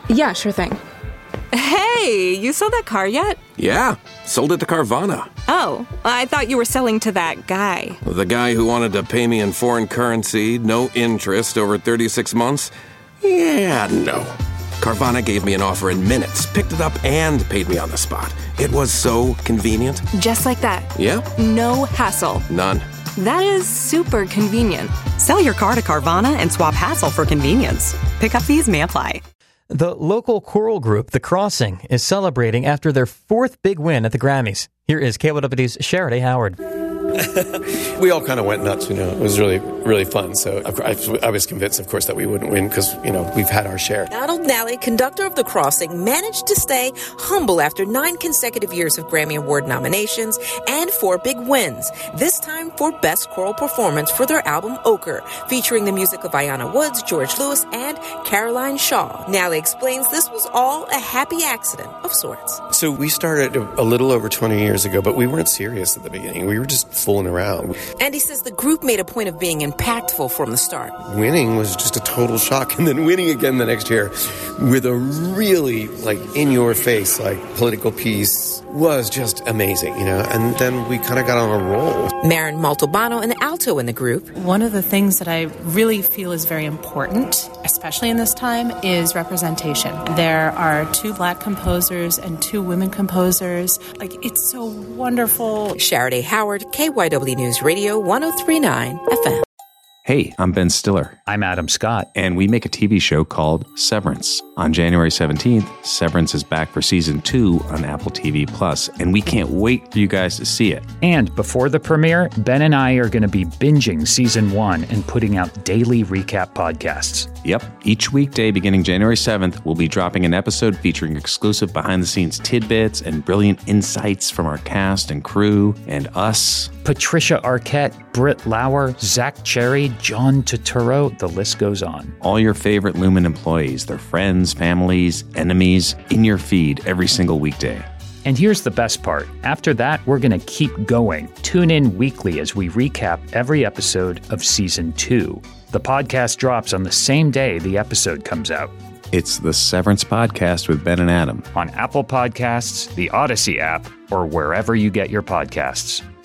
Yeah, sure thing. Hey, you sold that car yet? Yeah, sold it to Carvana. Oh, I thought you were selling to that guy. The guy who wanted to pay me in foreign currency, no interest, over 36 months? Yeah, no. Carvana gave me an offer in minutes, picked it up, and paid me on the spot. It was so convenient. Just like that. Yeah. No hassle. None. That is super convenient. Sell your car to Carvana and swap hassle for convenience. Pickup fees may apply. The local choral group, The Crossing, is celebrating after their fourth big win at the Grammys. Here is KYW's Sharaday Howard. We all kind of went nuts, It was really, really fun. So I was convinced, of course, that we wouldn't win because, we've had our share. Donald Nally, conductor of The Crossing, managed to stay humble after 9 consecutive years of Grammy Award nominations and 4 big wins. This time for Best Choral Performance for their album Ochre, featuring the music of Ayanna Woods, George Lewis, and Caroline Shaw. Nally explains this was all a happy accident of sorts. So we started a little over 20 years ago, but we weren't serious at the beginning. We were just fooling around. And he says the group made a point of being impactful from the start. Winning was just a total shock, and then winning again the next year with a really, in-your-face, political piece was just amazing, and then we kind of got on a roll. Marin Montalbano, an alto in the group. One of the things that I really feel is very important, especially in this time, is representation. There are 2 Black composers and 2 women composers. It's so wonderful. Sharaday Howard, KYW News Radio 103.9 FM. Hey, I'm Ben Stiller. I'm Adam Scott. And we make a TV show called Severance. On January 17th, Severance is back for season 2 on Apple TV+, and we can't wait for you guys to see it. And before the premiere, Ben and I are going to be binging season 1 and putting out daily recap podcasts. Yep. Each weekday beginning January 7th, we'll be dropping an episode featuring exclusive behind-the-scenes tidbits and brilliant insights from our cast and crew and us. Patricia Arquette, Britt Lauer, Zach Cherry, John Turturro, the list goes on. All your favorite Lumen employees, their friends, families, enemies, in your feed every single weekday. And here's the best part. After that, we're going to keep going. Tune in weekly as we recap every episode of Season 2. The podcast drops on the same day the episode comes out. It's the Severance Podcast with Ben and Adam. On Apple Podcasts, the Odyssey app, or wherever you get your podcasts.